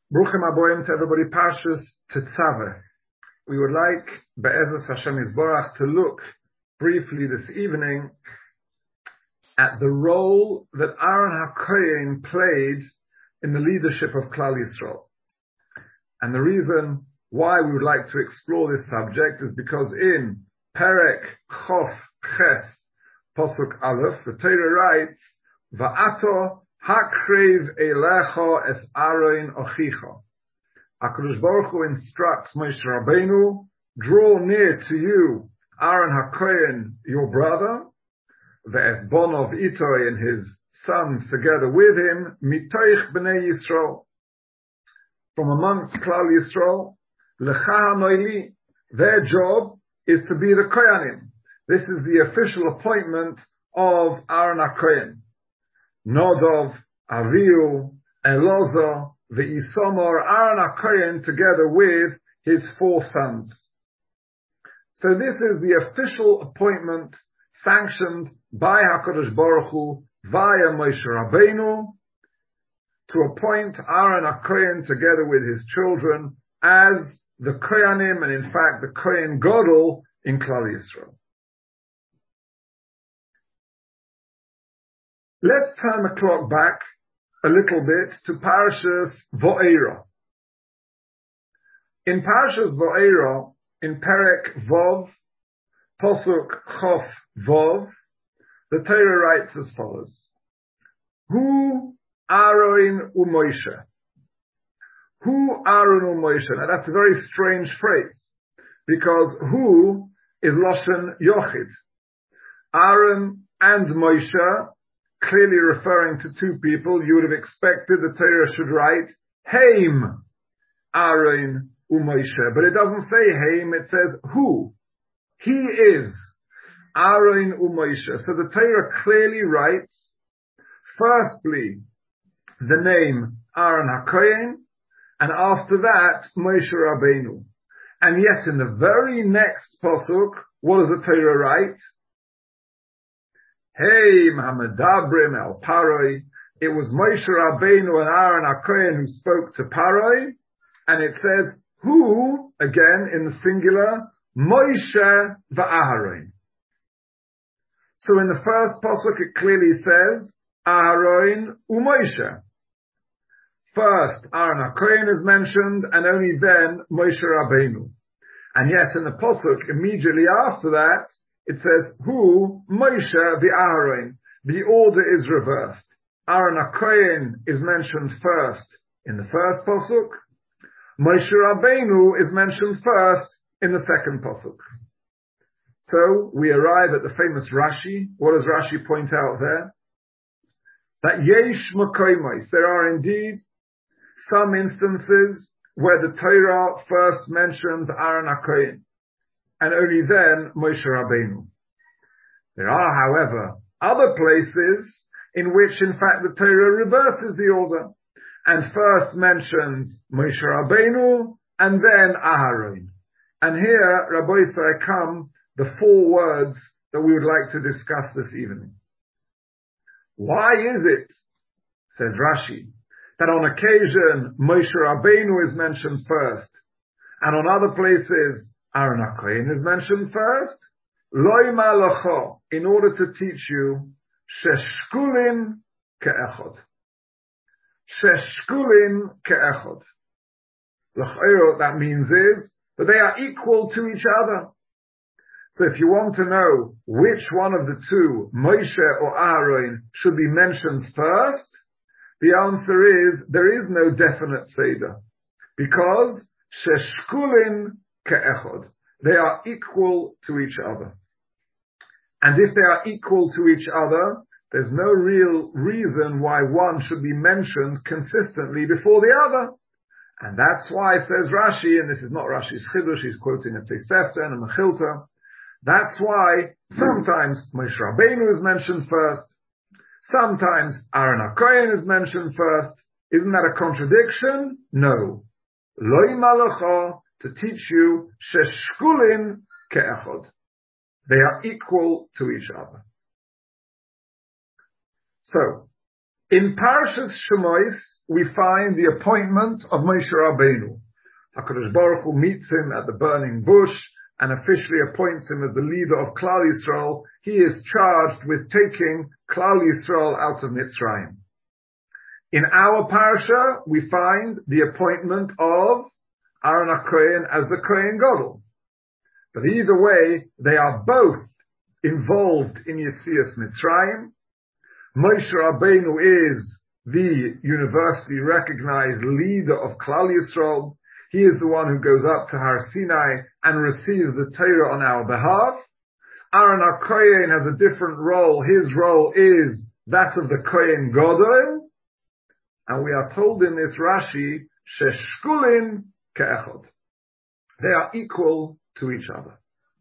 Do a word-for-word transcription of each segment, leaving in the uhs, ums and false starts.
Bruchim Aboim to everybody, Parshas Tetzaveh. We would like, Be'ezus Hashem Yisborach, to look briefly this evening at the role that Aaron HaKohen played in the leadership of Klal Yisrael. And the reason why we would like to explore this subject is because in Perek Chof Ches Posuk Aleph, the Torah writes, Va'ato Hakrev elecha es Aaron ochicha. HaKadosh Baruch Hu instructs Moshe Rabbeinu, draw near to you Aaron HaKohen, your brother, ve'es bonov itoi, and his sons together with him, mitoich b'nei Yisrael, from amongst Klal Yisrael, lecha hanoili, their job is to be the Kohanim. This is the official appointment of Aaron HaKohen. Nodov, Avihu, Elazar, Ve'isomar, Aaron HaKohen together with his four sons. So this is the official appointment sanctioned by HaKadosh Baruch Hu via Moshe Rabbeinu to appoint Aaron HaKohen together with his children as the Kohanim, and in fact the Kohen Gadol in Klal Yisrael. Let's turn the clock back a little bit to Parashas Va'era. In Parashas Va'era, in Perek Vov, Posuk Chof Vov, the Torah writes as follows: Hu Aaron u'Moshe. Hu Aaron u'Moshe. Now that's a very strange phrase, because Hu is Lashon Yochid. Aaron and Moshe, clearly referring to two people. You would have expected the Torah should write Haim Aaron u'Moshe, but it doesn't say Haim, it says Hu. He is Aaron u'Moshe. So the Torah clearly writes, firstly, the name Aaron HaKohen, and after that, Moshe Rabbeinu. And yet in the very next pasuk, what does the Torah write? Hey, Hamedabrim el Paroi. It was Moshe Rabbeinu and Aaron HaKohen who spoke to Paroi, and it says, who, again in the singular, Moshe va'Aharon. So in the first pasuk it clearly says, Aharon u'Moshe. First, Aaron HaKohen is mentioned, and only then Moshe Rabbeinu. And yet in the pasuk immediately after that, it says, Hu Moshe v'Aharon. The order is reversed. Aaron HaKohen is mentioned first in the first pasuk. Moshe Rabbeinu is mentioned first in the second pasuk. So we arrive at the famous Rashi. What does Rashi point out there? That yesh makoimos. There are indeed some instances where the Torah first mentions Aaron HaKohen, and only then Moshe Rabbeinu. There are, however, other places in which, in fact, the Torah reverses the order and first mentions Moshe Rabbeinu and then Aharon. And here, Rabbi Yisrael, come the four words that we would like to discuss this evening. Why is it, says Rashi, that on occasion Moshe Rabbeinu is mentioned first, and on other places Aaron HaKohen is mentioned first? Loi malacha, in order to teach you, sheshkulin ke'echod. Sheshkulin ke'echod. L'chayro, that means is that they are equal to each other. So if you want to know which one of the two, Moshe or Aaron, should be mentioned first, the answer is there is no definite seder, because sheshkulin ke'echod. They are equal to each other. And if they are equal to each other, there's no real reason why one should be mentioned consistently before the other. And that's why, says Rashi, and this is not Rashi's Chidush, he's quoting a Tosefta and a Mechilta, that's why sometimes Moshe Rabbeinu is mentioned first, sometimes Aaron HaKohen is mentioned first. Isn't that a contradiction? No. Loi malacha, to teach you, sheshkulin ke'echod. They are equal to each other. So, In Parshas Shemos, we find the appointment of Moshe Rabbeinu. HaKadosh Baruch Hu meets him at the burning bush and officially appoints him as the leader of Klal Yisrael. He is charged with taking Klal Yisrael out of Mitzrayim. In our Parsha, we find the appointment of Aaron HaKohen as the Kohen Gadol. But either way, they are both involved in Yetzias Mitzrayim. Moshe Rabbeinu is the universally recognized leader of Klal Yisrael. He is the one who goes up to Har Sinai and receives the Torah on our behalf. Aaron HaKohen has a different role. His role is that of the Kohen Gadol. And we are told in this Rashi, Sheshkulin ke'echad. They are equal to each other.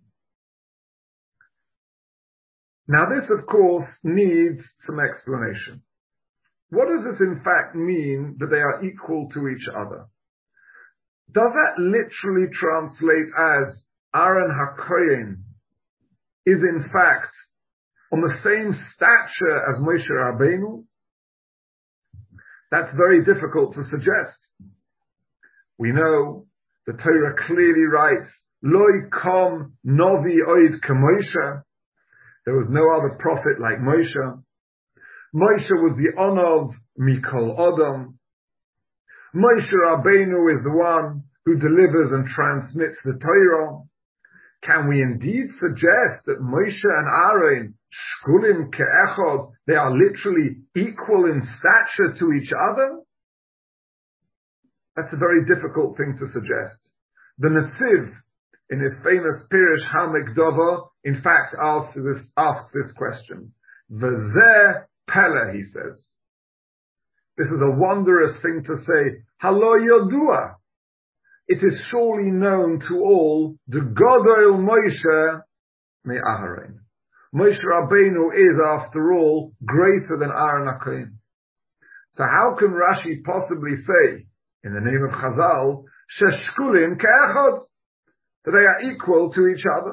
Now this, of course, needs some explanation. What does this in fact mean that they are equal to each other? Does that literally translate as Aaron HaKohen is in fact on the same stature as Moshe Rabbeinu? That's very difficult to suggest. We know the Torah clearly writes, Loi kom novi oid k'Moshe. There was no other prophet like Moshe. Moshe was the Onav Mikol Adam. Moshe Rabbeinu is the one who delivers and transmits the Torah. Can we indeed suggest that Moshe and Aaron, shkulim ke'echad, they are literally equal in stature to each other? That's a very difficult thing to suggest. The Netziv, in his famous Pirush HaMikdava, in fact asks this, asks this question. V'zeh pele, he says. This is a wondrous thing to say. Halo yodua. It is surely known to all, the Gadol Moshe me Aharon. Moshe Rabbeinu is, after all, greater than Aaron HaKohen. So how can Rashi possibly say, in the name of Chazal, Sheshkulim ke'echad, that they are equal to each other?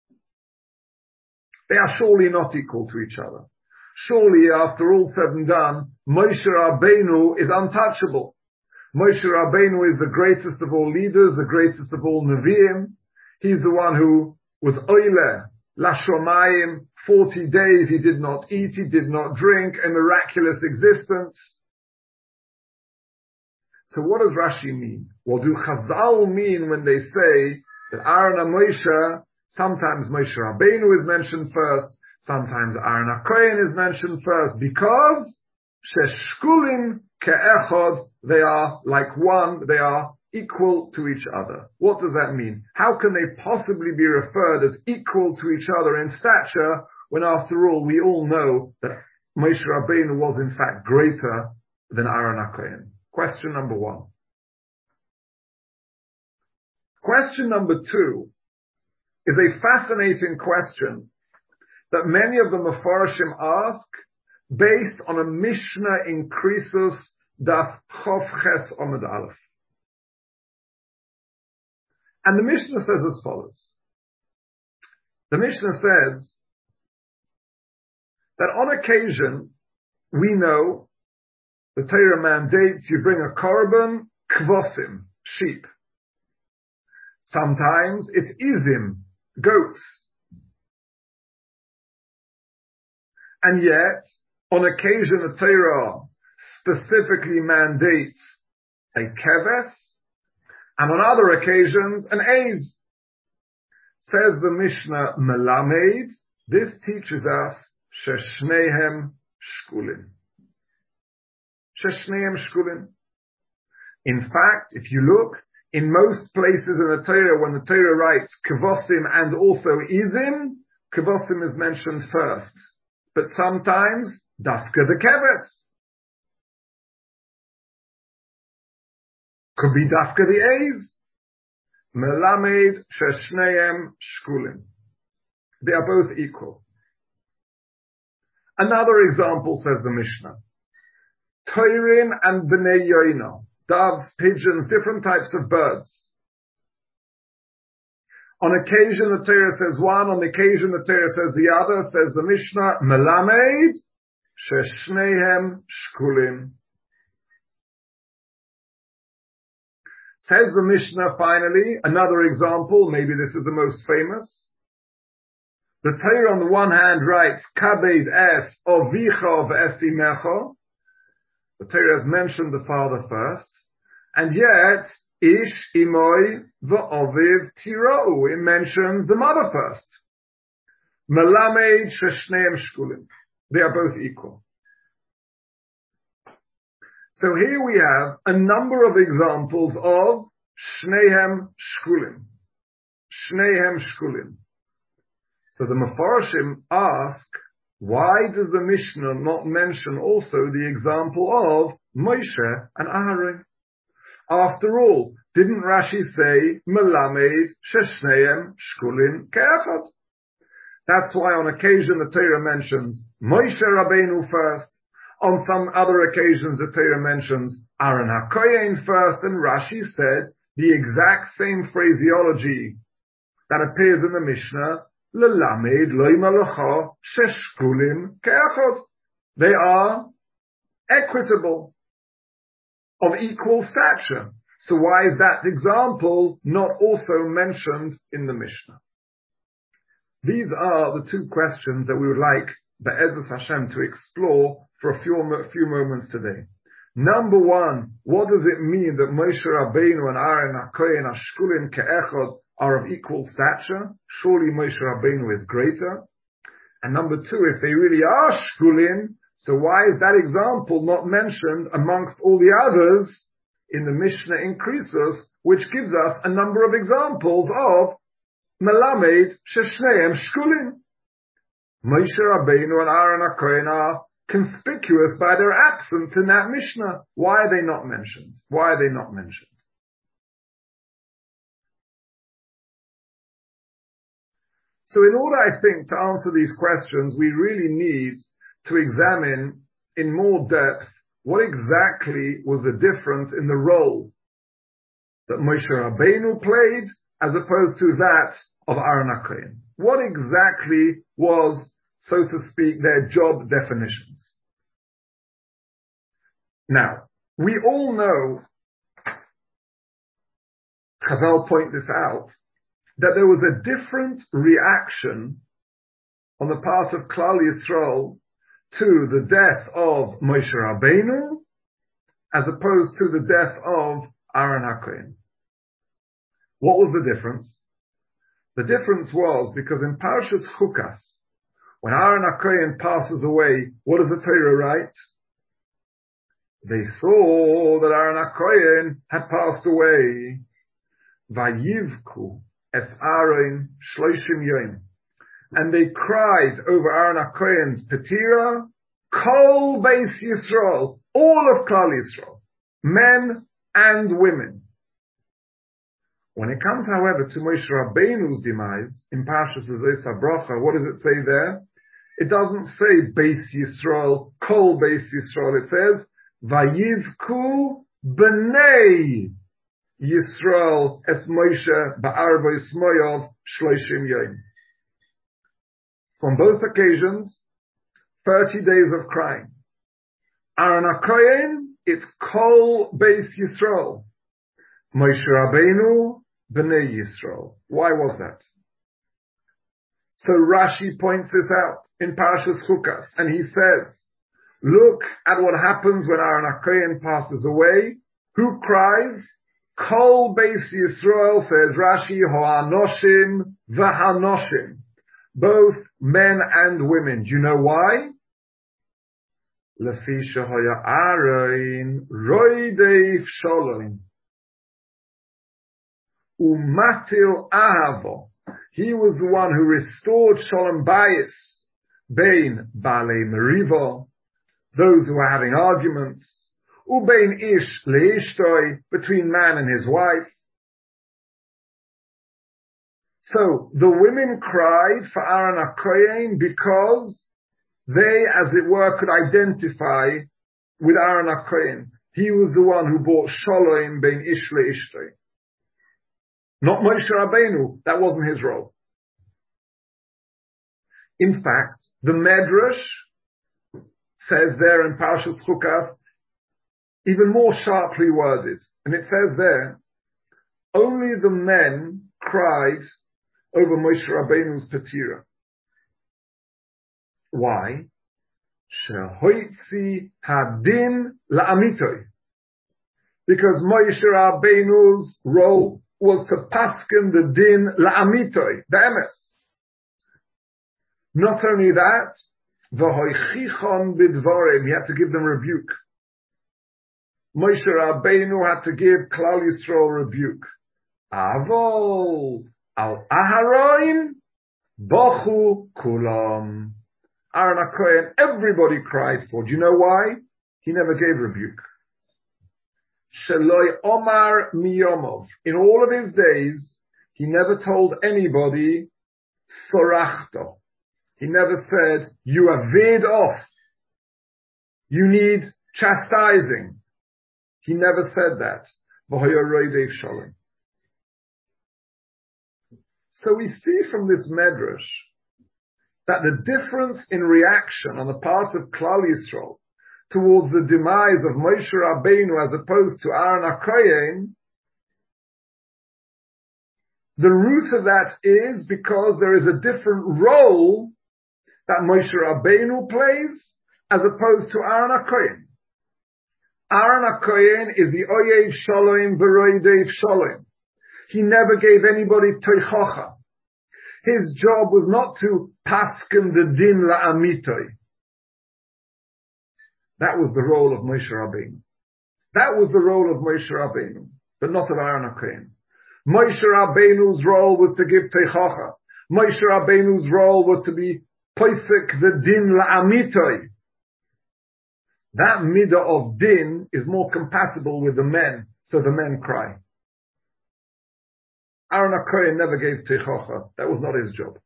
They are surely not equal to each other. Surely, after all said and done, Moshe Rabbeinu is untouchable. Moshe Rabbeinu is the greatest of all leaders, the greatest of all Nevi'im. He's the one who was Oile, Lashomayim, forty days he did not eat, he did not drink, a miraculous existence. So what does Rashi mean? What do Chazal mean when they say that Aaron and Moshe, sometimes Moshe Rabbeinu is mentioned first, sometimes Aaron HaKohen is mentioned first, because Sheshkulim ke'echad, they are like one, they are equal to each other. What does that mean? How can they possibly be referred as equal to each other in stature, when after all we all know that Moshe Rabbeinu was in fact greater than Aaron HaKohen? Question number one. Question number two is a fascinating question that many of the Mefarshim ask based on a Mishnah in Krisus Daf Chof Ches Omid Aleph. And the Mishnah says as follows. The Mishnah says that on occasion, we know the Torah mandates you bring a korban, kvosim, sheep. Sometimes it's izim, goats. And yet, on occasion, the Torah specifically mandates a keves, and on other occasions, an eiz. Says the Mishnah, Melamed, this teaches us, Sheshnehem Shkulim. Sheshnehem Shkulim. In fact, if you look, in most places in the Torah, when the Torah writes kevosim and also izim, kevosim is mentioned first. But sometimes, dafka the keves. Could be dafka the eiz. Melamed sheshneim shkulim. They are both equal. Another example, says the Mishnah. Toirin and bnei yoino. Doves, pigeons, different types of birds. On occasion the Torah says one, on occasion the Torah says the other, says the Mishnah, Melamed sheshnehem shkulim. Says the Mishnah finally, another example, maybe this is the most famous. The Torah on the one hand writes, Kabed es ovicha v'esi mecha. The Torah has mentioned the father first, and yet, ish imoy v'oviv tiro. It mentions the mother first. Melamed sheshneim shkulim. They are both equal. So here we have a number of examples of shnehem shkulim. Shnehem shkulim. So the Mefarshim ask, why does the Mishnah not mention also the example of Moshe and Aaron? After all, didn't Rashi say, Melamed sheshnehem shkulim ke'echad? That's why on occasion the Torah mentions Moshe Rabbeinu first. On some other occasions the Torah mentions Aaron HaKohen first, and Rashi said the exact same phraseology that appears in the Mishnah, Lelamed loy malacha sheshkulim ke'echad. They are equitable, of equal stature. So why is that example not also mentioned in the Mishnah? These are the two questions that we would like Be'ezus Hashem to explore for a few, a few moments today. Number one, what does it mean that Moshe Rabbeinu and Aaron HaKohen Ashkulim Ke'echad are of equal stature? Surely Moshe Rabbeinu is greater. And number two, if they really are Shkulim, so why is that example not mentioned amongst all the others in the Mishnah in Krisos, which gives us a number of examples of Melamed Sheshneim Shkulim? Moshe Rabbeinu and Aaron HaKohen are conspicuous by their absence in that Mishnah. Why are they not mentioned? Why are they not mentioned? So in order, I think, to answer these questions, we really need to examine in more depth what exactly was the difference in the role that Moshe Rabbeinu played as opposed to that of Aaron HaKohen. What exactly was, so to speak, their job definitions? Now, we all know, Chazal point this out, that there was a different reaction on the part of Klal Yisrael to the death of Moshe Rabbeinu as opposed to the death of Aaron HaKohen. What was the difference? The difference was because in Parshas Chukas, when Aaron HaKohen passes away, what does the Torah write? They saw that Aaron HaKohen had passed away. Vayivku es Aaron shloshim yom. And they cried over Aaron HaKohen's Petira, Kol Beis Yisrael, all of Klal Yisrael, men and women. When it comes, however, to Moshe Rabbeinu's demise, in Parshas Zos HaBracha, what does it say there? It doesn't say Beis Yisrael, Kol Beis Yisrael, it says, Vayivku B'nei Yisrael es Moshe Ba'arba Yismoyov Shloshim Yom. So on both occasions, thirty days of crying. Aaron HaKohen, it's Kol Beis Yisrael. Moshe Rabbeinu, B'nei Yisrael. Why was that? So Rashi points this out in Parashas Chukas, and he says, look at what happens when Aaron HaKohen passes away. Who cries? Kol Beis Yisrael, says Rashi, Ho'anoshim v'hanoshim. Both men and women. Do you know why? Lefi shehoya Aaron roideif shalom umatil ahavo. He was the one who restored shalom bayis bein balei merivo, those who are having arguments, ubein ish leishtoi, between man and his wife. So the women cried for Aaron HaKohen because they, as it were, could identify with Aaron HaKohen. He was the one who brought shalom bein ish leishtoi. Not Moshe Rabbeinu. That wasn't his role. In fact, the Medrash says there in Parshas Chukas, even more sharply worded. And it says there, only the men cried over Moshe Rabbeinu's Petira. Why? Shehoitzi hadin la'amitoi. Because Moshe Rabbeinu's role was to paskin the din la'amitoi, the emes. Not only that, v'hoichichon bidvorim, he had to give them rebuke. Moshe Rabbeinu had to give Klal Yisrael rebuke. Avol al Aharon bochu kulam. Aaron HaKohen, everybody cried for. Do you know why? He never gave rebuke. Sheloi Omar miyomov. In all of his days, he never told anybody sorachto. He never said, you are veered off. You need chastising. He never said that. So we see from this medrash that the difference in reaction on the part of Klal Yisrael towards the demise of Moshe Rabbeinu as opposed to Aaron HaKohen, the root of that is because there is a different role that Moshe Rabbeinu plays as opposed to Aaron HaKohen. Aaron HaKohen is the Oyev Shalom V'Roidev Shalom. He never gave anybody toichocha. His job was not to pasken the din la'amitoi. That was the role of Moshe Rabbeinu. That was the role of Moshe Rabbeinu, but not of Aaron HaKohen. Moshe Rabbeinu's role was to give toichocha. Moshe Rabbeinu's role was to be poisek the din la'amitoi. That midah of din is more compatible with the men, so the men cry. Aaron HaKohen never gave teichocha. That was not his job.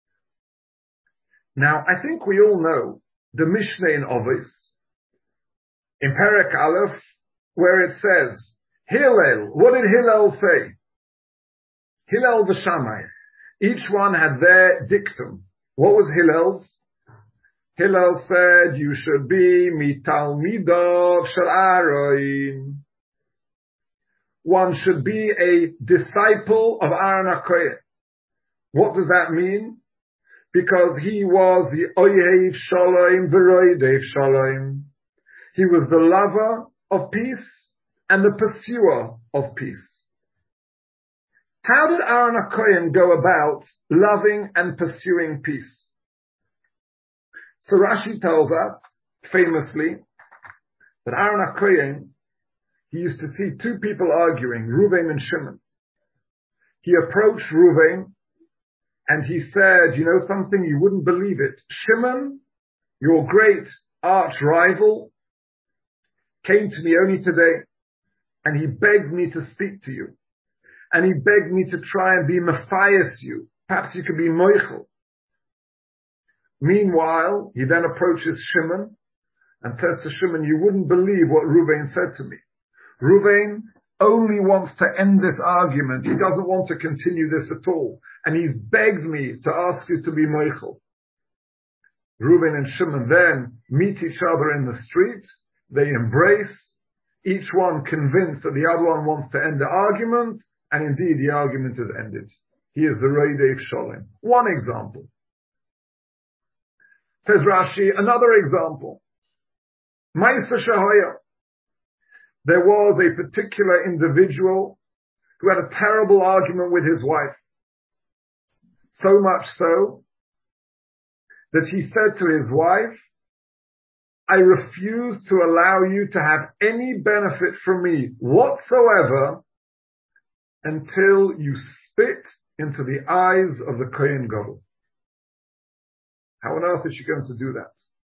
Now, I think we all know the Mishnah in Ovis, in Perek Aleph, where it says, Hillel, what did Hillel say? Hillel v'Shammai. Each one had their dictum. What was Hillel's? Hillel said, you should be mitalmidov shel Aaron. One should be a disciple of Aaron HaKohen. What does that mean? Because he was the Oyev Shalom V'Roidev Shalom. He was the lover of peace and the pursuer of peace. How did Aaron HaKohen go about loving and pursuing peace? So Rashi tells us, famously, that Aaron HaKohen, he used to see two people arguing, Reuven and Shimon. He approached Reuven and he said, you know something, you wouldn't believe it. Shimon, your great arch rival, came to me only today and he begged me to speak to you. And he begged me to try and be Matthias you. Perhaps you could be Moichel. Meanwhile, he then approaches Shimon and says to Shimon, you wouldn't believe what Reuven said to me. Reuven only wants to end this argument. He doesn't want to continue this at all. And he's begged me to ask you to be Moichel. Reuven and Shimon then meet each other in the street. They embrace, each one convinced that the other one wants to end the argument. And indeed, the argument is ended. He is the Roidev Shalom. One example. Says Rashi, another example. Ma'aser Shehoya. There was a particular individual who had a terrible argument with his wife. So much so that he said to his wife, I refuse to allow you to have any benefit from me whatsoever until you spit into the eyes of the Kohen Gadol. How on earth is she going to do that?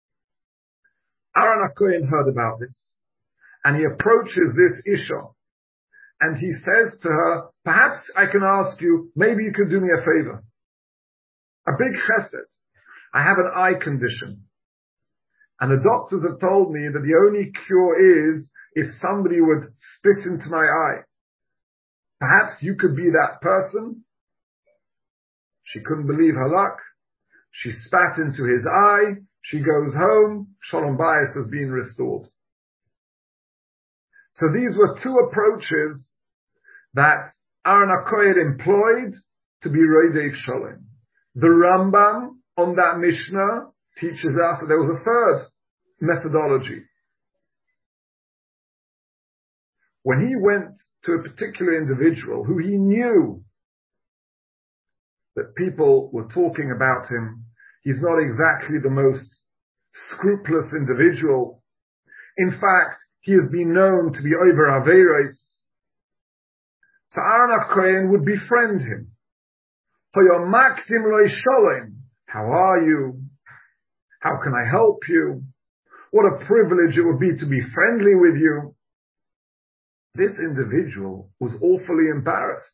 Aaron HaKohen heard about this, and he approaches this Isha, and he says to her, perhaps I can ask you, maybe you could do me a favor. A big chesed. I have an eye condition, and the doctors have told me that the only cure is if somebody would spit into my eye. Perhaps you could be that person. She couldn't believe her luck. She spat into his eye. She goes home, Shalom Bayis has been restored. So these were two approaches that Aaron HaKohen employed to be Rodef Shalom. The Rambam on that Mishnah teaches us that there was a third methodology. When he went to a particular individual who he knew that people were talking about him, he's not exactly the most scrupulous individual. In fact, he has been known to be over Averos. So Aaron HaKohen would befriend him. How are you? How can I help you? What a privilege it would be to be friendly with you. This individual was awfully embarrassed.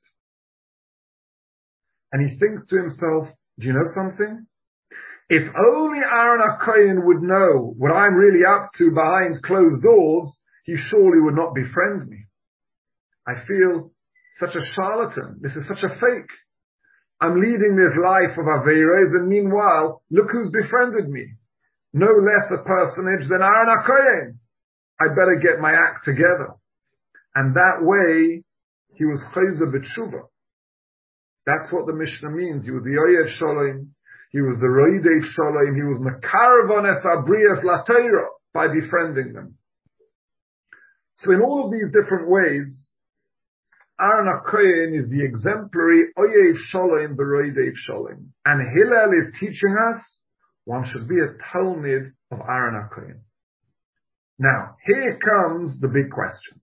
And he thinks to himself, do you know something? If only Aaron HaKohen would know what I'm really up to behind closed doors, he surely would not befriend me. I feel such a charlatan. This is such a fake. I'm leading this life of Averos, and meanwhile, look who's befriended me. No less a personage than Aaron HaKohen. I better get my act together. And that way, he was Chayzer B'tshuva. That's what the Mishnah means. He was the Oyev Shalom. He was the Rodef Shalom. He was Mekarvon es Abriyas LaTorah by befriending them. So in all of these different ways, Aaron HaKohen is the exemplary Oyev Shalom, the Rodef Shalom. And Hillel is teaching us one should be a Talmid of Aaron HaKohen. Now, here comes the big question.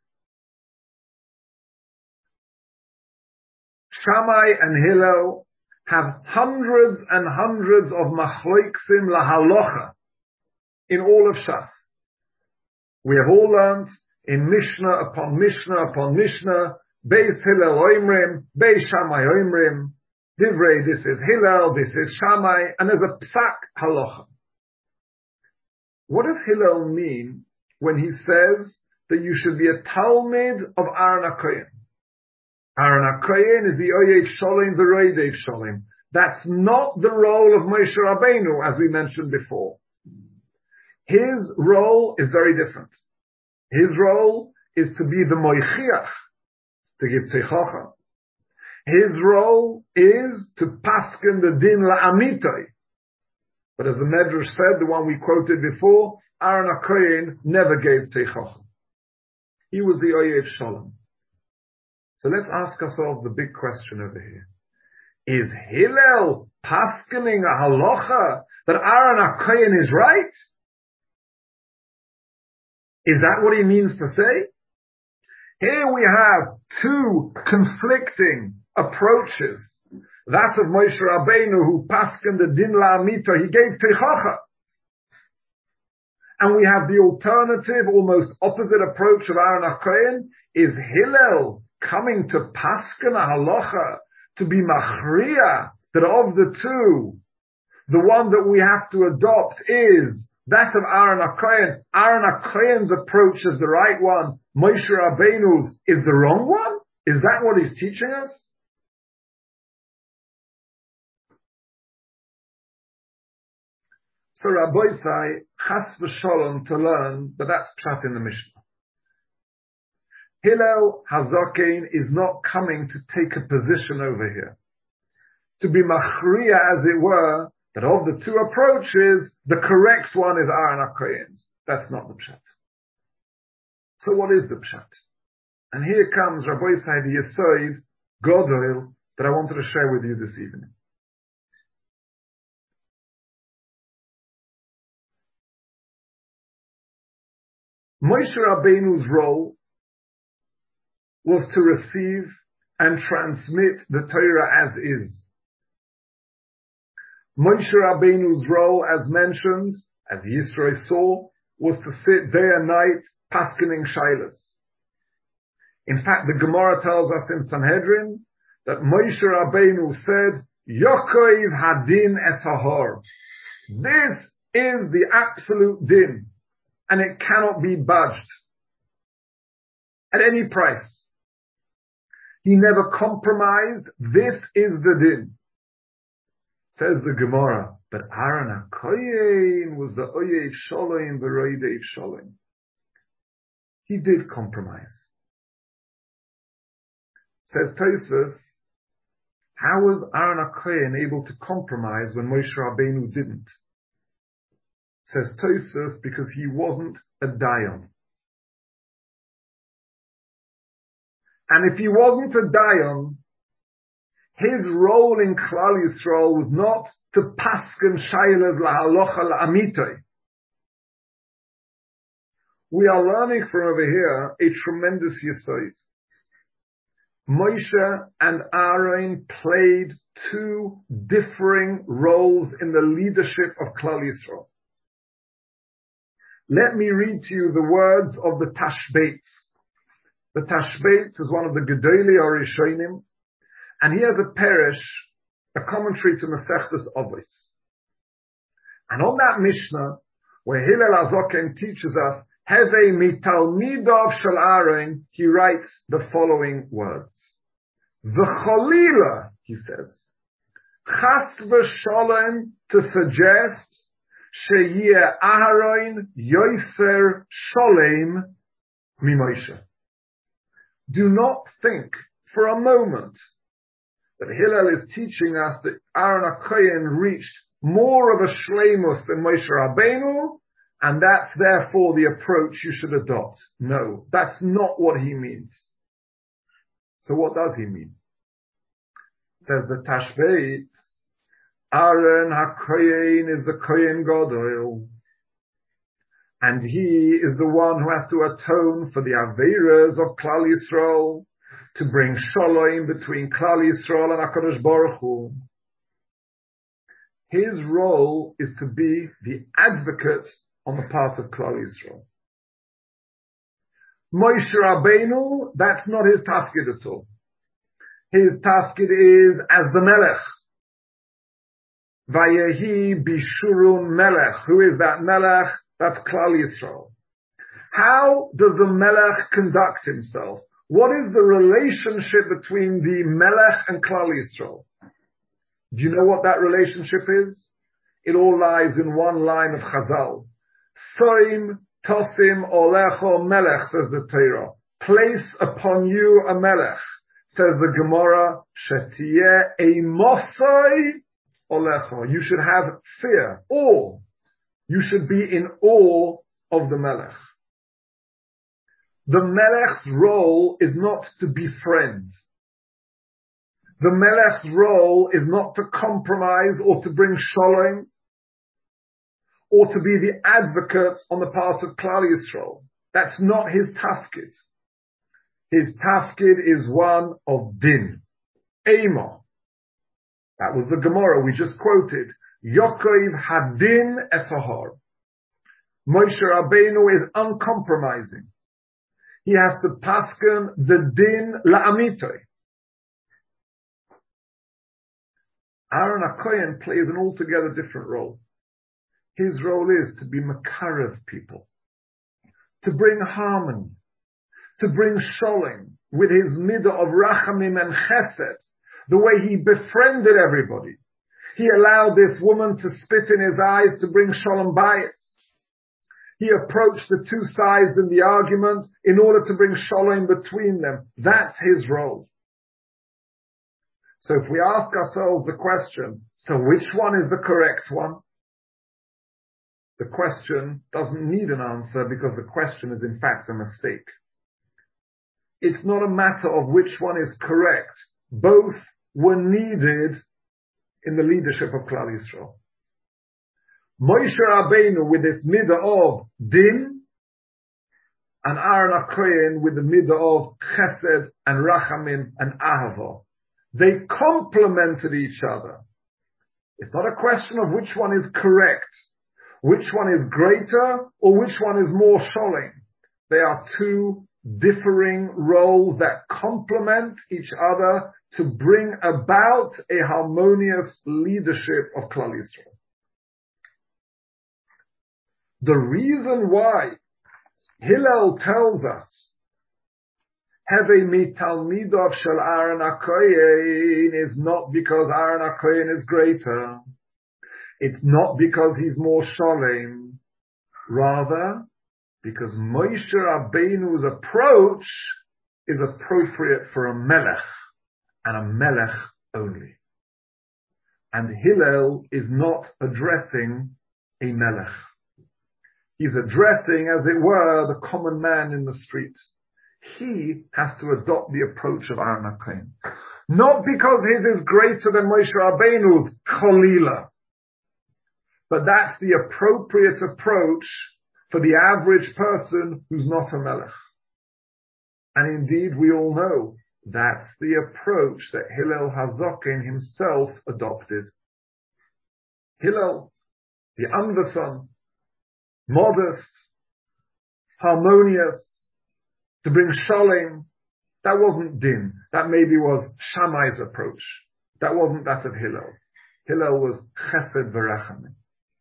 Shammai and Hillel have hundreds and hundreds of machloiksim lahalocha in all of Shas. We have all learned in Mishnah upon Mishnah upon Mishnah, Beis Hillel oimrim, Beis Shammai oimrim, Divrei, this is Hillel, this is Shammai, and there's a psak halacha. What does Hillel mean when he says that you should be a Talmid of Aaron HaKohen? Aaron HaKohen is the Oyev Shalom, the Rodef Shalom. That's not the role of Moshe Rabbeinu, as we mentioned before. His role is very different. His role is to be the Moichiach, to give Teichachah. His role is to pasken the din la'amitai. But as the Medrash said, the one we quoted before, Aaron HaKohen never gave Teichachah. He was the Oyev Shalom. So let's ask ourselves the big question over here. Is Hillel paskening a halacha that Aaron HaKohen is right? Is that what he means to say? Here we have two conflicting approaches. That of Moshe Rabbeinu, who paskened the din la'amita, he gave teichacha. And we have the alternative, almost opposite approach of Aaron HaKohen. Is Hillel coming to pasken a halacha, to be machriya, that of the two, the one that we have to adopt is that of Aaron HaKohen. Aaron HaKohen's approach is the right one. Moshe Rabbeinu's is the wrong one? Is that what he's teaching us? So Rabbi say, chas v'sholom to learn, but that's pshat in the Mishnah. Hillel Hazaken is not coming to take a position over here. To be machriya, as it were, that of the two approaches, the correct one is Aaron HaKohen's. That's not the pshat. So what is the pshat? And here comes Rabbi Say the Yesod Godel that I wanted to share with you this evening. Moshe Rabbeinu's role was to receive and transmit the Torah as is. Moshe Rabbeinu's role, as mentioned, as Yisro saw, was to sit day and night paskening shaylas. In fact, the Gemara tells us in Sanhedrin that Moshe Rabbeinu said, Yokoiv hadin es hahor. This is the absolute din, and it cannot be budged at any price. He never compromised. This is the din. Says the Gemara, but Aaron HaKohen was the Oyev Sholem v'Roidev Sholem. He did compromise. Says Tosfos, how was Aaron HaKohen able to compromise when Moshe Rabbeinu didn't? Says Tosfos, because he wasn't a dayan. And if he wasn't a dayan, his role in Klal Yisrael was not to pasken shaylas lahalocha la'amitoi. We are learning from over here a tremendous yesod. Moshe and Aaron played two differing roles in the leadership of Klal Yisrael. Let me read to you the words of the Tashbetz. The Tashbetz is one of the Gedolei Rishonim, and he has a perish, a commentary to Masechtas Avos. And on that Mishnah, where Hillel HaZaken teaches us, Heve mitalmidov shel Aaron, he writes the following words. V'cholila, he says, chas v'sholem, to suggest, sheyeh Aaron yoser sholem mimoshe. Do not think for a moment that Hillel is teaching us that Aaron HaKohen reached more of a shleimus than Moshe Rabbeinu, and that's therefore the approach you should adopt. No, that's not what he means. So what does he mean? Says the Tashbetz, Aaron HaKohen is the Kohen Gadol, and he is the one who has to atone for the Aveiras of Klal Yisrael, to bring shalom between Klal Yisrael and HaKadosh Baruch Hu. His role is to be the advocate on the part of Klal Yisrael. Moshe Rabbeinu, that's not his tafkid at all. His tafkid is as the Melech. Vayehi Bishurun Melech. Who is that Melech? That's Klal Yisrael. How does the Melech conduct himself? What is the relationship between the Melech and Klal Yisrael? Do you know what that relationship is? It all lies in one line of Chazal. Soim tosim olecho melech, says the Torah. Place upon you a melech, says the Gemara. Shetiyeh eimosoi olecho. You should have fear, awe. You should be in awe of the melech. The melech's role is not to befriend. The melech's role is not to compromise or to bring shalom, or to be the advocate on the part of Klal Yisrael. That's not his tafkid. His tafkid is one of din. Eima. That was the Gemara we just quoted. Yokov hadin esahar. Moshe Rabbeinu is uncompromising. He has to pasken the din la'amitoi. Aaron HaKohen plays an altogether different role. His role is to be makarev people, to bring harmony, to bring sholem with his midah of rachamim and chesed, the way he befriended everybody. He allowed this woman to spit in his eyes to bring sholem bayis. He approached the two sides in the argument in order to bring sholem between them. That's his role. So if we ask ourselves the question, so which one is the correct one? The question doesn't need an answer because the question is in fact a mistake. It's not a matter of which one is correct. Both were needed in the leadership of Klal Yisrael. Moshe Rabbeinu with its midah of din, and Aaron HaKohen with the midah of chesed and rachamim and ahava. They complemented each other. It's not a question of which one is correct, which one is greater, or which one is more sholem. They are two differing roles that complement each other to bring about a harmonious leadership of Klal Yisrael. The reason why Hillel tells us Heve mitalmidov shel Aaron HaKohen is not because Aaron HaKohen is greater. It's not because he's more sholem. Rather, because Moshe Rabbeinu's approach is appropriate for a melech, and a melech only. And Hillel is not addressing a melech. He's addressing, as it were, the common man in the street. He has to adopt the approach of Aaron HaKohen. Not because his is greater than Moshe Rabbeinu's, cholila. But that's the appropriate approach for the average person who's not a melech. And indeed, we all know that's the approach that Hillel HaZoken himself adopted. Hillel, the Amvason, modest, harmonious, to bring sholem, that wasn't din. That maybe was Shammai's approach. That wasn't that of Hillel. Hillel was chesed v'rachamim.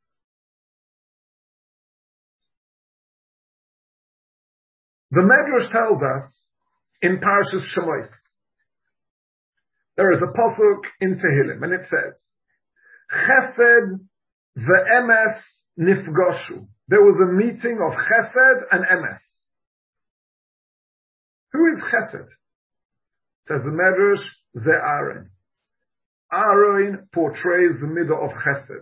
The Medrash tells us in Parashas Shemos, there is a pasuk in Tehillim, and it says, Chesed ve'emes nifgoshu. There was a meeting of Chesed and Emes. Who is Chesed? Says the Medrash, Ze Aaron. Aaron portrays the middle of Chesed.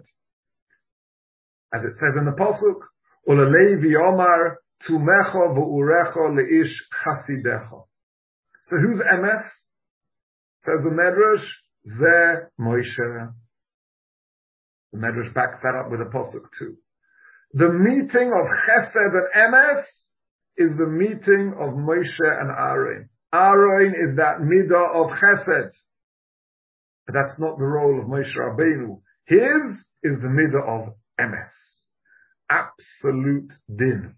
As it says in the pasuk, Ulalevi Omar Tumecho v'urecho leish chasidecho. So who's Emes? Says the Medrash, Ze Moshe. The Medrash backs that up with a pasuk too. The meeting of Chesed and Emes is the meeting of Moshe and Aaron. Aaron is that midah of Chesed. But that's not the role of Moshe Rabbeinu. His is the midah of Emes. Absolute din.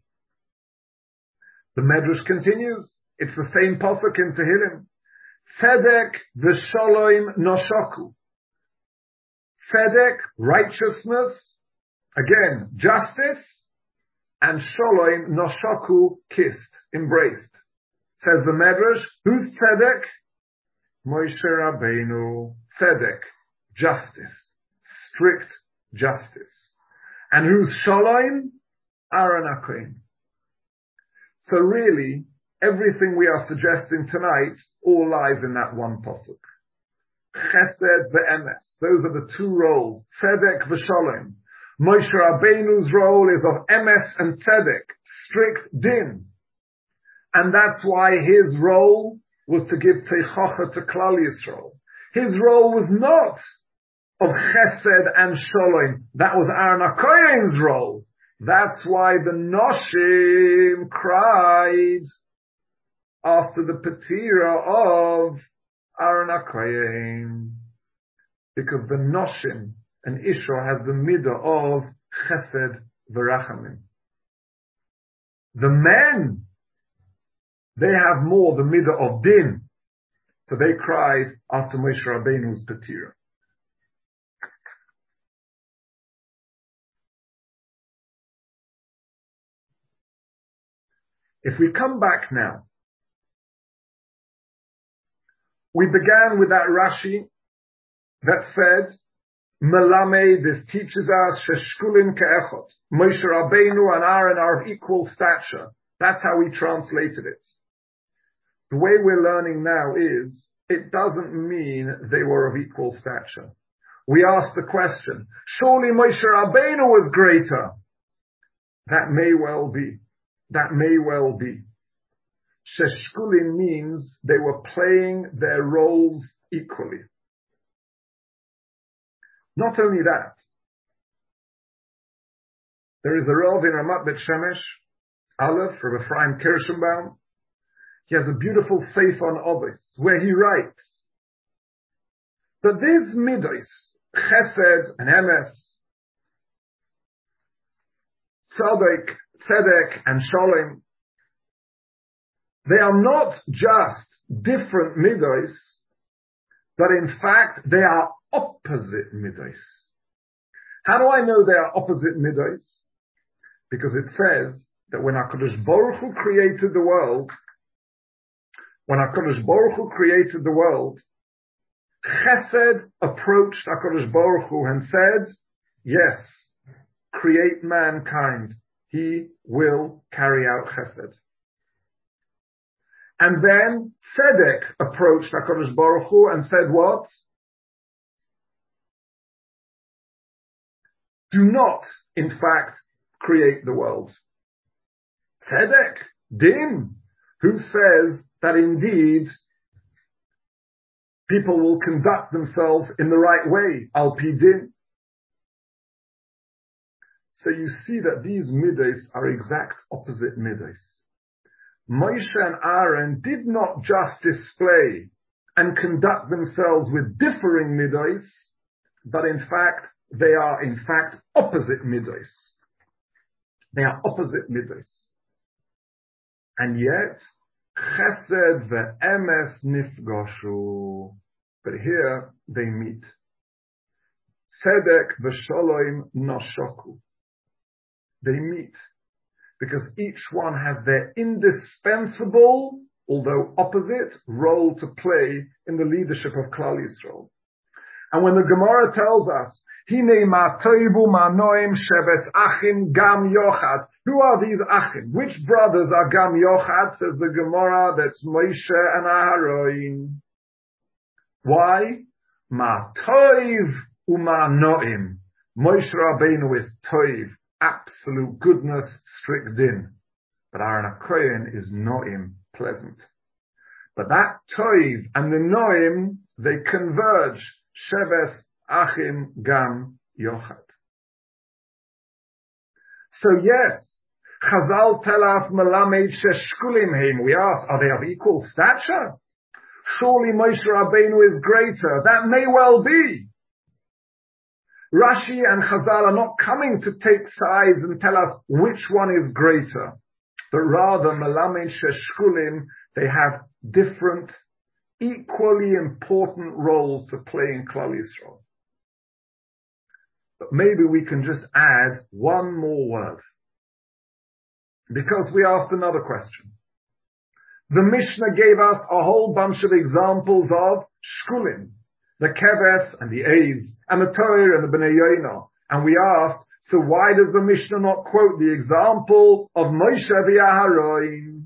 The Medrash continues. It's the same pasuk in Tehillim. Tzedek v'sholom noshoku. Tzedek, righteousness, again, justice, and sholom noshoku, kissed, embraced. Says the Medrash, who's tzedek? Moshe Rabbeinu. Tzedek, justice, strict justice. And who's sholom? Aaron HaKohen. So really, everything we are suggesting tonight all lies in that one pasuk. Chesed ve'emes. Those are the two roles. Tzedek v'sholom. Moshe Rabbeinu's role is of emes and tzedek, strict din. And that's why his role was to give teichacha to Klal Yisrael. His role was not of chesed and sholom. That was Aaron HaKohen's role. That's why the Noshim cried after the Petira of Aaron HaKohen. Because the Noshim and Isha has the midah of Chesed v'Rachamim. The men, they have more the midah of Din. So they cried after Moshe Rabbeinu's Petira. If we come back now, we began with that Rashi that said, Melame, this teaches us, Sheshkulin ke'echot. Moshe Rabbeinu and Aaron are of equal stature. That's how we translated it. The way we're learning now is, it doesn't mean they were of equal stature. We asked the question, surely Moshe Rabbeinu was greater. That may well be. That may well be. Sheshkulin means they were playing their roles equally. Not only that, there is a Rav in Ramat Bet Shemesh, Aleph, from Ephraim Kirschenbaum. He has a beautiful seif on Obis, where he writes that these midos, Chesed and Emes, Tzedek, Tzedek and Sholem, they are not just different midos, but in fact they are opposite midos. How do I know they are opposite midos? Because it says that when HaKadosh Baruch Hu created the world, when HaKadosh Baruch Hu created the world, Chesed approached HaKadosh Baruch Hu and said, yes, create mankind. He will carry out Chesed. And then Tzedek approached HaKadosh Baruch Hu and said what? Do not, in fact, create the world. Tzedek, Din, who says that indeed people will conduct themselves in the right way, Al Pi Din. So you see that these midos are exact opposite midos. Moshe and Aaron did not just display and conduct themselves with differing midos, but in fact, they are in fact opposite midos. They are opposite midos. And yet, Chesed ve'emes nifgoshu. But here they meet. Tzedek v'sholom noshoku. They meet. Because each one has their indispensable, although opposite, role to play in the leadership of Klal Yisrael. And when the Gemara tells us, Hine ma toivu ma noim sheves achim gam yochad. Who are these achim? Which brothers are gam yochad? Says the Gemara, that's Moshe and Aharon. Why? Ma toiv uma noim. Moshe Rabbeinu is toiv. Absolute goodness, strict din. But Aaron HaKohen is noim, pleasant. But that toiv and the noim, they converge. Sheves achim gam yochad. So yes, Chazal tell us melamed sheshkulim heim. We ask, are they of equal stature? Surely Moshe Rabbeinu is greater. That may well be. Rashi and Chazal are not coming to take sides and tell us which one is greater, but rather melamed sheshkulim, they have different, equally important roles to play in Klal Yisrael. But maybe we can just add one more word, because we asked another question. The Mishnah gave us a whole bunch of examples of shkulim, the keves and the eis, and the Torah and the Bnei Yonah. And we asked, so why does the Mishnah not quote the example of Moshe v'Aharon?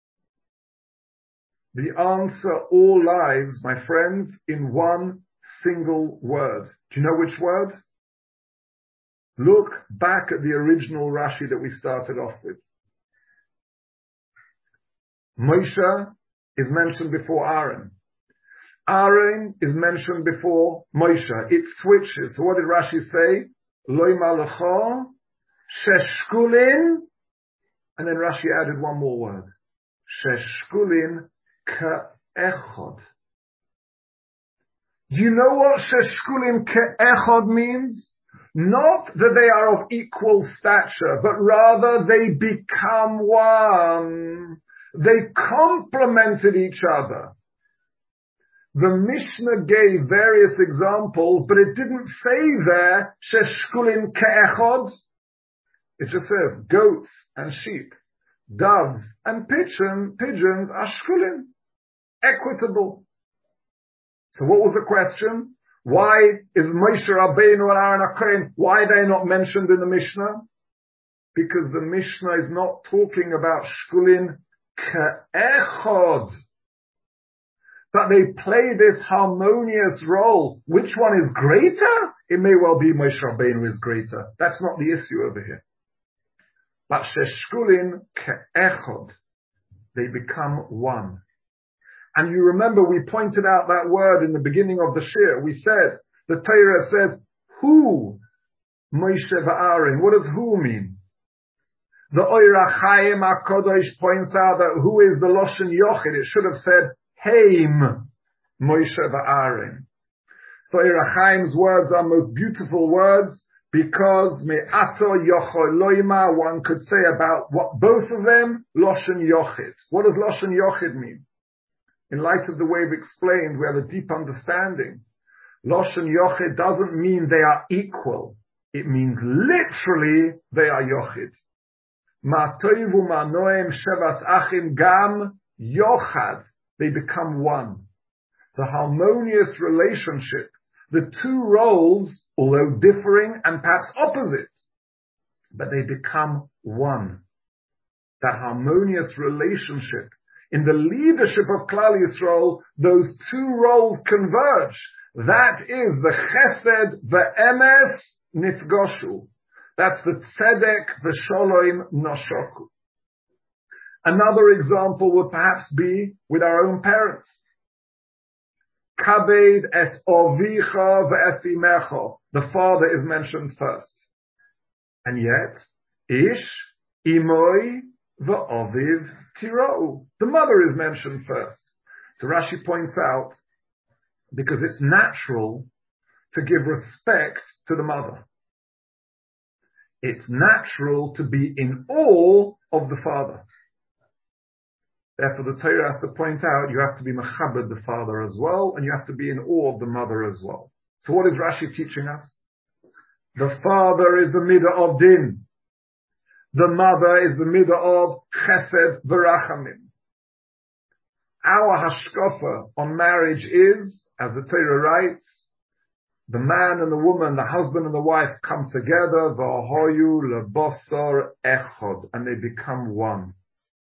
The answer all lies, my friends, in one single word. Do you know which word? Look back at the original Rashi that we started off with. Moshe is mentioned before Aaron. Aaron is mentioned before Moshe. It switches. So what did Rashi say? Loi malacho sheshkulin, and then Rashi added one more word. Sheshkulin ka'echod. Do you know what sheshkulin ka'echod means? Not that they are of equal stature, but rather they become one. They complemented each other. The Mishnah gave various examples, but it didn't say there, sheshkulin ke'echod. It just says goats and sheep, doves and pigeon, pigeons are shkulin, equitable. So what was the question? Why is Moshe Rabbeinu and Aaron HaKohen, why are they not mentioned in the Mishnah? Because the Mishnah is not talking about shkulin ke'echod. But they play this harmonious role. Which one is greater? It may well be Moshe Rabbeinu is greater. That's not the issue over here. But sheshkulin ke'echod, they become one. And you remember we pointed out that word in the beginning of the shir. We said, the Torah said, who? Moshe v'Aaron. What does who mean? The Oira Chaim HaKodesh points out that who is the Loshen Yochid. It should have said, Heim, Moshe v'Aaron. So Chaim's words are most beautiful words because me'ato yocholoima, one could say about what both of them, Loshen Yochid. What does Loshen Yochid mean? In light of the way we've explained, we have a deep understanding. Loshen Yochid doesn't mean they are equal. It means literally they are Yochid. Ma toivu ma noem shevas achim gam yochad. they become one. The harmonious relationship, the two roles, although differing and perhaps opposite, but they become one. That harmonious relationship, in the leadership of Klal Yisrael, those two roles converge. That is the chesed, the emes, nifgoshu. That's the tzedek, the shalom, noshoku. Another example would perhaps be with our own parents. Kabed es ovicha ve'es imecha. The father is mentioned first. And yet, ish, imoi, ve'oviv, tiro. The mother is mentioned first. So Rashi points out, because it's natural to give respect to the mother. It's natural to be in awe of the father. Therefore, the Torah has to point out you have to be mechabed the father as well, and you have to be in awe of the mother as well. So what is Rashi teaching us? The father is the midah of din. The mother is the midah of chesed v'rachamim. Our hashkafa on marriage is, as the Torah writes, the man and the woman, the husband and the wife come together, v'ahoyu lebosor echod, and they become one.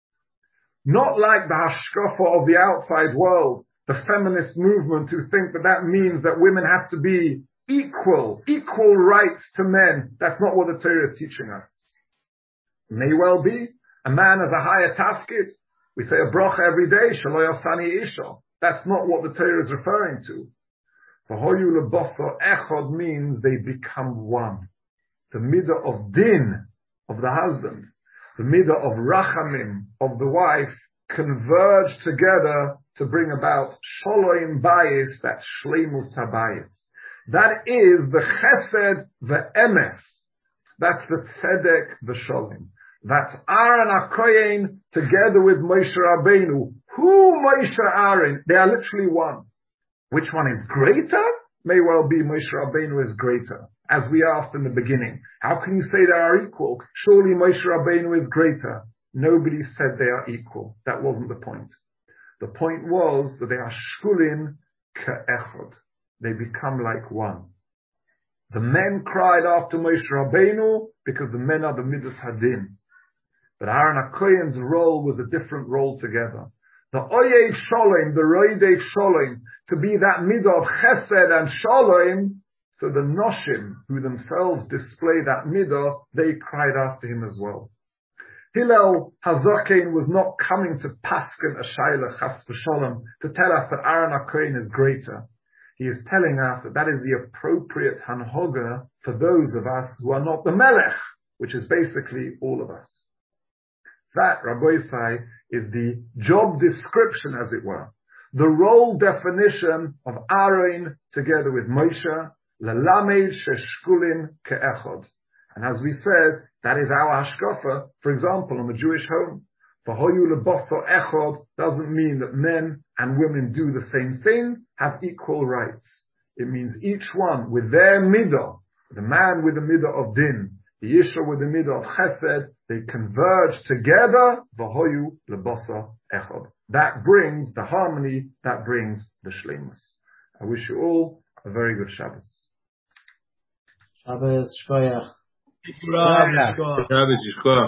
Not like the hashkafa of the outside world, the feminist movement who think that that means that women have to be equal, equal rights to men. That's not what the Torah is teaching us. It may well be. A man has a higher tafkid. We say a bracha every day, shelo yasani isha. That's not what the Torah is referring to. V'hoyu lebosor echod means they become one. The midah of din, of the husband, the midah of rachamim, of the wife, converge together to bring about shalom bayis, that shleimus habayis. That is the chesed, the emes. That's the tzedek, the shalom. That's Aaron HaKohen together with Moshe Rabbeinu. Who Moshe Aaron? They are literally one. Which one is greater? May well be Moshe Rabbeinu is greater. As we asked in the beginning, how can you say they are equal? Surely Moshe Rabbeinu is greater. Nobody said they are equal. That wasn't the point. The point was that they are shkulin ke'echad. They become like one. The men cried after Moshe Rabbeinu because the men are the midas hadin. But Aaron HaKohen's role was a different role together. The Oyed Sholem, the Roidei Sholem, to be that midah of Chesed and Sholem, so the Noshim, who themselves display that midah, they cried after him as well. Hillel Hazaken was not coming to Paskin a Shaila Chas v'Sholem to tell us that Aaron HaKohen is greater. He is telling us that that is the appropriate Hanhoga for those of us who are not the Melech, which is basically all of us. That, Rabbi Yisai, is the job description, as it were. The role definition of Aaron together with Moshe, lelamed sheshkulin ke'echod. And as we said, that is our hashkafa, for example, on the Jewish home. V'hoyu lebosor echod doesn't mean that men and women do the same thing, have equal rights. It means each one with their midah, the man with the midah of din, the Isha with the midah of chesed, they converge together, v'hoyu lebosor echod. That brings the harmony, that brings the shleimus. I wish you all a very good Shabbos. Shabbos, shkoyach. Shabbos, shkoyach.